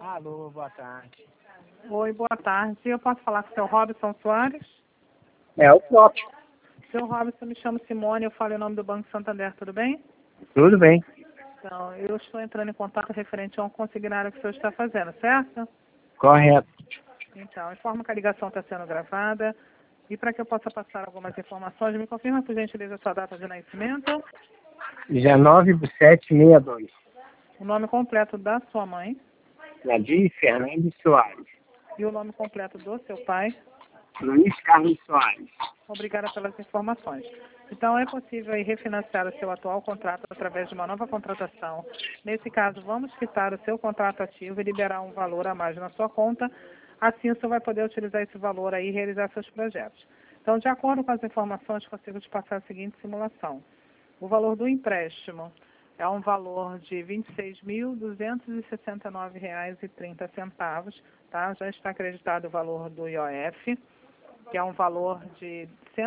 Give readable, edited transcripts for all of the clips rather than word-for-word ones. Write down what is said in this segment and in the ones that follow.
Alô, boa tarde. Oi, boa tarde. Eu posso falar com o seu Robson Soares? É o próprio. Seu Robson, me chamo Simone, eu falo em nome do Banco Santander, tudo bem? Tudo bem. Então, eu estou entrando em contato referente a um consignário que o senhor está fazendo, certo? Correto. Então, informo que a ligação está sendo gravada e para que eu possa passar algumas informações, me confirma, por gentileza, a sua data de nascimento, 19/7/62. o nome completo da sua mãe Nadir Fernandes Soares. e o nome completo do seu pai. Luiz Carlos Soares. Obrigada pelas informações. Então, é possível aí refinanciar o seu atual contrato através de uma nova contratação. Nesse caso, vamos quitar o seu contrato ativo e liberar um valor a mais na sua conta. Assim, o senhor vai poder utilizar esse valor aí e realizar seus projetos. Então, de acordo com as informações, consigo te passar a seguinte simulação. O valor do empréstimo é um valor de R$ 26.269,30, tá? Já está acreditado o valor do IOF, que é um valor de R$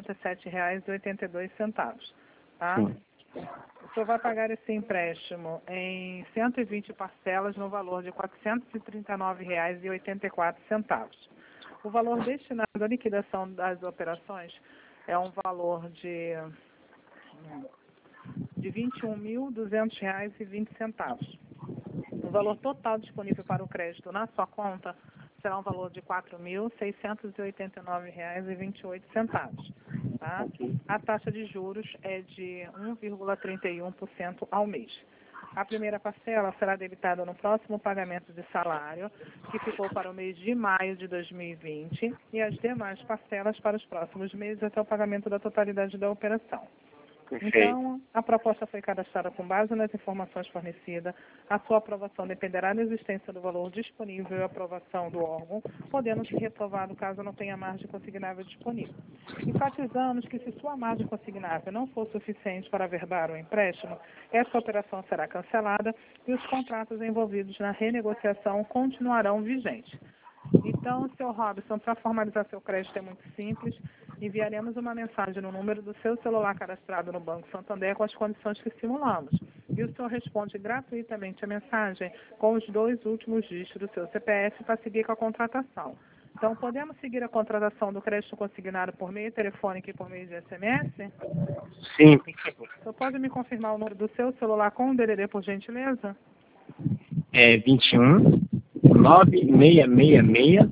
167,82, tá? Sim. O senhor vai pagar esse empréstimo em 120 parcelas no valor de R$ 439,84. O valor destinado à liquidação das operações é um valor de R$ 21.200,20. O valor total disponível para o crédito na sua conta será um valor de R$ 4.689,28. Tá? A taxa de juros é de 1,31% ao mês. A primeira parcela será debitada no próximo pagamento de salário, que ficou para o mês de maio de 2020, e as demais parcelas para os próximos meses até o pagamento da totalidade da operação. Perfeito. Então, a proposta foi cadastrada com base nas informações fornecidas. A sua aprovação dependerá da existência do valor disponível e aprovação do órgão, podendo ser reprovado caso não tenha margem consignável disponível. Enfatizamos que se sua margem consignável não for suficiente para averbar o empréstimo, essa operação será cancelada e os contratos envolvidos na renegociação continuarão vigentes. Então, seu Robson, para formalizar seu crédito é muito simples. Enviaremos uma mensagem no número do seu celular cadastrado no Banco Santander com as condições que simulamos. E o senhor responde gratuitamente a mensagem com os 2 últimos dígitos do seu CPF para seguir com a contratação. Então, podemos seguir a contratação do crédito consignado por meio telefônico e por meio de SMS? Sim, por favor. O senhor pode me confirmar o número do seu celular com o DDD, por gentileza? É 21 9666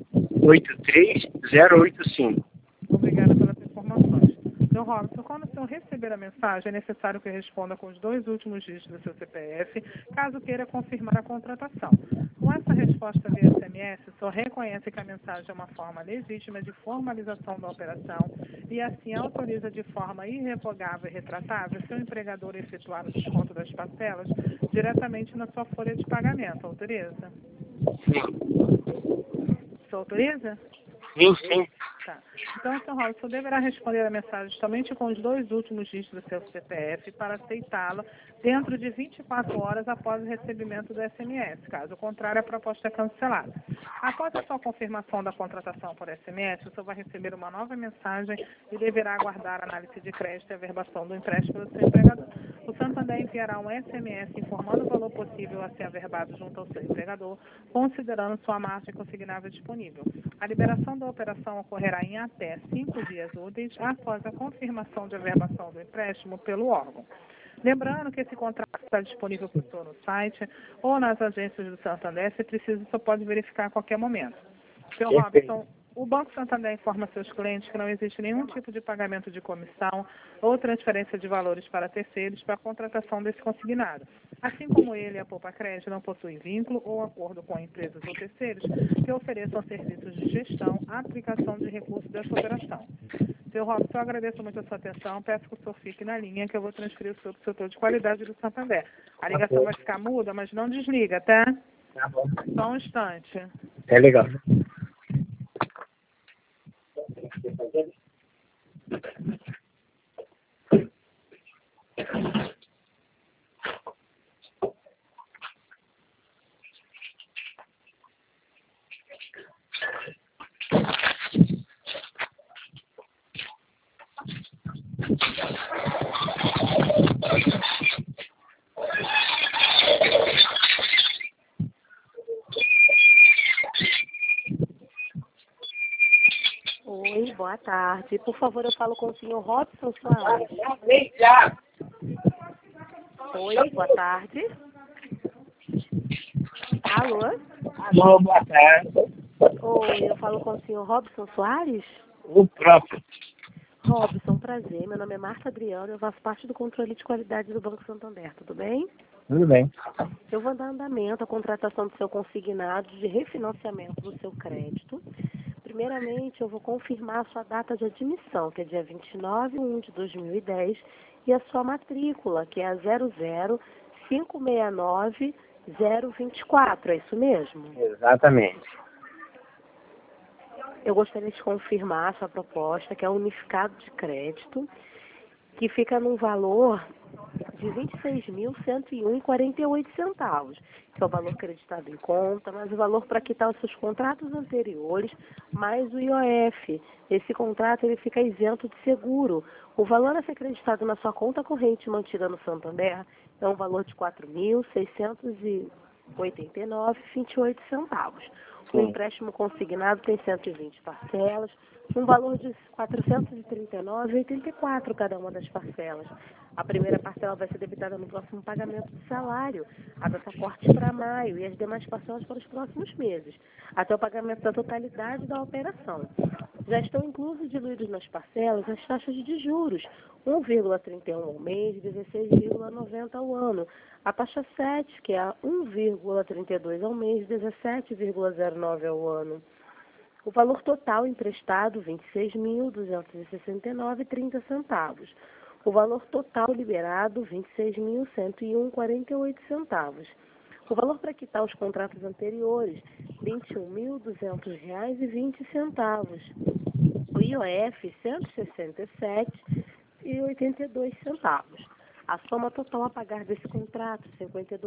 83085. Obrigada pelas informações. Seu Robson, quando o senhor receber a mensagem, é necessário que responda com os 2 últimos dígitos do seu CPF, caso queira confirmar a contratação. Com essa resposta via SMS, o senhor reconhece que a mensagem é uma forma legítima de formalização da operação e assim autoriza de forma irrevogável e retratável seu empregador a efetuar o desconto das parcelas diretamente na sua folha de pagamento. Autoriza? Sim. O senhor autoriza? Sim, sim. Tá. Então, senhor Robson, o senhor deverá responder a mensagem somente com os 2 últimos dígitos do seu CPF para aceitá-la dentro de 24 horas após o recebimento do SMS. Caso contrário, a proposta é cancelada. Após a sua confirmação da contratação por SMS, o senhor vai receber uma nova mensagem e deverá aguardar a análise de crédito e averbação do empréstimo do seu empregador. O Santander enviará um SMS informando o valor possível a ser averbado junto ao seu empregador, considerando sua margem consignável disponível. A liberação da operação ocorrerá em até 5 dias úteis após a confirmação de averbação do empréstimo pelo órgão. Lembrando que esse contrato está disponível para o senhor no site ou nas agências do Santander. Se precisa, só pode verificar a qualquer momento. Seu Robson, o Banco Santander informa seus clientes que não existe nenhum tipo de pagamento de comissão ou transferência de valores para terceiros para a contratação desse consignado. Assim como ele e a Poupa Crédito não possuem vínculo ou acordo com empresas ou terceiros que ofereçam serviços de gestão, aplicação de recursos dessa operação. Seu Robson, eu agradeço muito a sua atenção. Peço que o senhor fique na linha, que eu vou transferir o senhor para o setor de qualidade do Santander. A ligação vai ficar muda, mas não desliga, tá? Tá bom. Só um instante. É legal. boa tarde. Por favor, eu falo com o senhor Robson Soares. Oi, boa tarde. Alô? Alô, boa tarde. Oi, eu falo com o senhor Robson Soares? O próprio. Robson, prazer. Meu nome é Marta Adriano, eu faço parte do controle de qualidade do Banco Santander, tudo bem? Tudo bem. Eu vou dar andamento à contratação do seu consignado de refinanciamento do seu crédito. Primeiramente, eu vou confirmar a sua data de admissão, que é dia 29/1/2010, e a sua matrícula, que é a 00569-024, é isso mesmo? Exatamente. Eu gostaria de confirmar a sua proposta, que é o unificado de crédito, que fica num valor de R$ 26.101,48, que é o valor acreditado em conta, mas o valor para quitar os seus contratos anteriores, mais o IOF. Esse contrato ele fica isento de seguro. O valor a ser acreditado na sua conta corrente mantida no Santander é um valor de R$ 4.689,28. O empréstimo consignado tem 120 parcelas, um valor de R$ 439,84 cada uma das parcelas. A primeira parcela vai ser debitada no próximo pagamento do salário, a data corte para maio e as demais parcelas para os próximos meses, até o pagamento da totalidade da operação. Já estão inclusos diluídos nas parcelas as taxas de juros, 1,31 ao mês e 16,90 ao ano. A taxa 7, que é a 1,32 ao mês e 17,09 ao ano. O valor total emprestado, R$ 26.269,30. O valor total liberado, R$ 26.101,48. O valor para quitar os contratos anteriores, R$ 21.200,20. O IOF, R$ 167,82. A soma total a pagar desse contrato, R$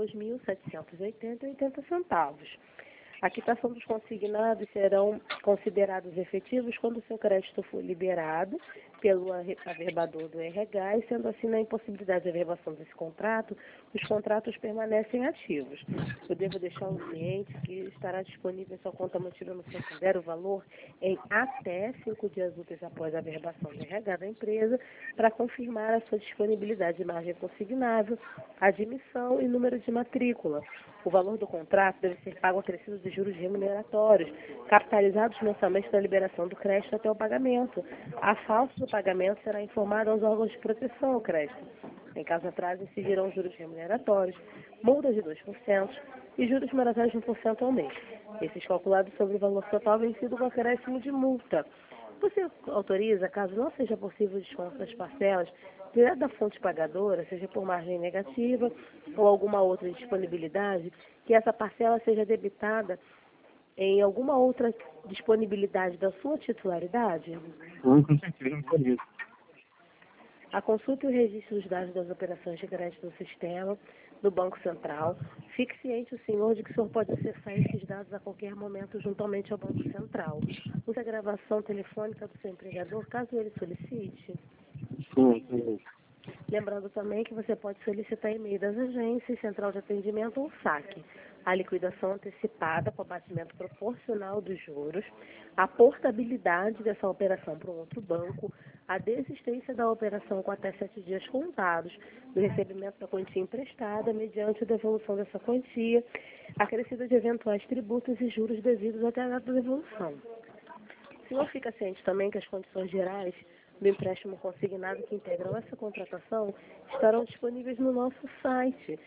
52.780,80. A quitação dos consignados serão considerados efetivos quando o seu crédito for liberado pelo averbador do RH, e sendo assim, na impossibilidade de averbação desse contrato, os contratos permanecem ativos. Eu devo deixar um cliente que estará disponível em sua conta mantida no Santander o valor em até 5 dias úteis após a averbação do RH da empresa para confirmar a sua disponibilidade de margem consignável, admissão e número de matrícula. O valor do contrato deve ser pago acrescido de juros remuneratórios, capitalizados mensalmente da liberação do crédito até o pagamento. A falta do pagamento será informada aos órgãos de proteção ao crédito. Em caso atraso, incidirão juros remuneratórios, multas de 2% e juros moratórios de 1% ao mês. Esses calculados sobre o valor total vencido com acréscimo de multa. Você autoriza, caso não seja possível o desconto das parcelas, direto da fonte pagadora, seja por margem negativa ou alguma outra disponibilidade, que essa parcela seja debitada em alguma outra disponibilidade da sua titularidade? Com certeza, por isso. A consulta e o registro dos dados das operações de crédito do sistema do Banco Central. Fique ciente, o senhor, de que o senhor pode acessar esses dados a qualquer momento juntamente ao Banco Central. Use a gravação telefônica do seu empregador, caso ele solicite. Sim. Lembrando também que você pode solicitar e-mail das agências, central de atendimento ou saque. A liquidação antecipada com abatimento proporcional dos juros, a portabilidade dessa operação para um outro banco, a desistência da operação com até 7 dias contados, do recebimento da quantia emprestada, mediante a devolução dessa quantia, acrescida de eventuais tributos e juros devidos até a data da devolução. O senhor fica ciente também que as condições gerais do empréstimo consignado que integram essa contratação estarão disponíveis no nosso site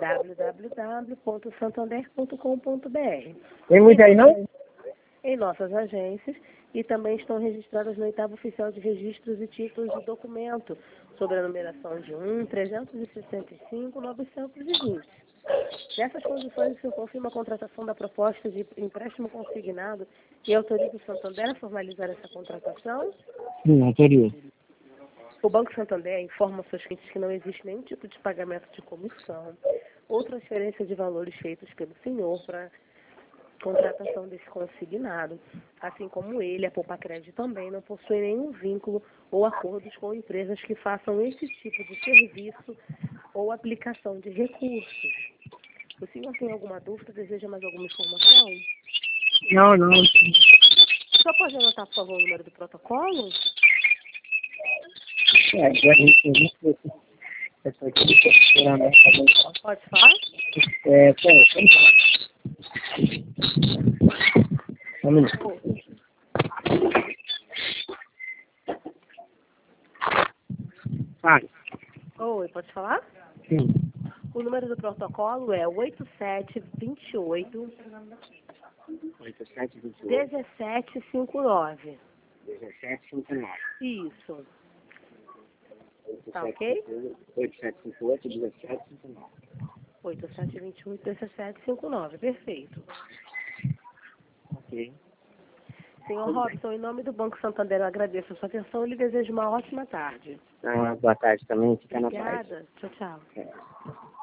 www.santander.com.br. Tem muito aí, não? Em nossas agências, e também estão registradas no 8º Oficial de Registros e Títulos de Documento, sob a numeração de 1.365.920. Nessas condições, o senhor confirma a contratação da proposta de empréstimo consignado e autoriza o Santander a formalizar essa contratação? Sim, autorizo. O Banco Santander informa aos seus clientes que não existe nenhum tipo de pagamento de comissão ou transferência de valores feitos pelo senhor para contratação desse consignado, assim como ele, a Poupacred também, não possui nenhum vínculo ou acordos com empresas que façam esse tipo de serviço ou aplicação de recursos. O senhor tem alguma dúvida? Deseja mais alguma informação? Não. senhor pode anotar, por favor, o número do protocolo? Agora a gente tem essa aqui, Pode falar? peraí. Um minuto. Oi, pode falar? Sim. O número do protocolo é 8728 8728 1759. 1759. Isso. Tá ok? 8758 1759. 8728 1759. Perfeito. Ok. Senhor Robson, em nome do Banco Santander, eu agradeço a sua atenção e lhe desejo uma ótima tarde. Boa tarde também. Fica na paz. Obrigada. Tchau, tchau. É.